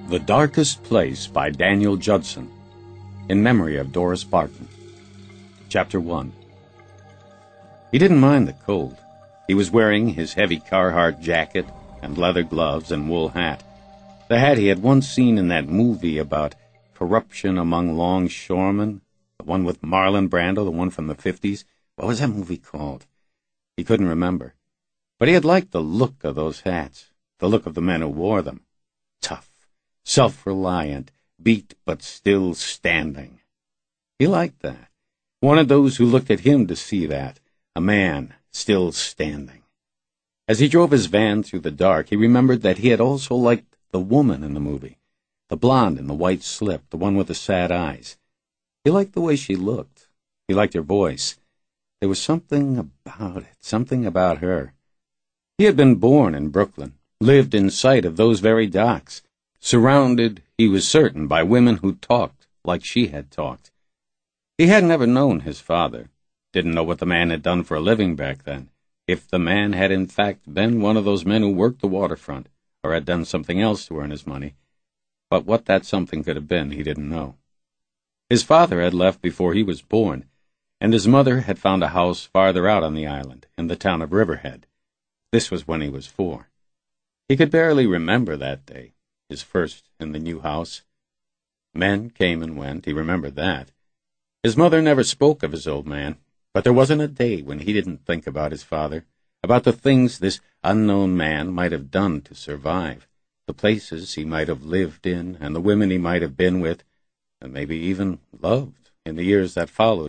The Darkest Place by Daniel Judson, in memory of Doris Barton. Chapter 1. He didn't mind the cold. He was wearing his heavy Carhartt jacket and leather gloves and wool hat, the hat he had once seen in that movie about corruption among longshoremen, the one with Marlon Brando, the one from the 50s. What was that movie called? He couldn't remember. But he had liked the look of those hats, the look of the men who wore them. Tough, self-reliant, beat but still standing. He liked that. Wanted those who looked at him to see that, a man still standing. As he drove his van through the dark, he remembered that he had also liked the woman in the movie, the blonde in the white slip, the one with the sad eyes. He liked the way she looked. He liked her voice. There was something about it, something about her. He had been born in Brooklyn, lived in sight of those very docks, surrounded, he was certain, by women who talked like she had talked. He had never known his father, didn't know what the man had done for a living back then, if the man had in fact been one of those men who worked the waterfront, or had done something else to earn his money. But what that something could have been, he didn't know. His father had left before he was born, and his mother had found a house farther out on the island, in the town of Riverhead. This was when he was 4. He could barely remember that day, his first in the new house. Men came and went, he remembered that. His mother never spoke of his old man, but there wasn't a day when he didn't think about his father, about the things this unknown man might have done to survive, the places he might have lived in, and the women he might have been with, and maybe even loved, in the years that followed.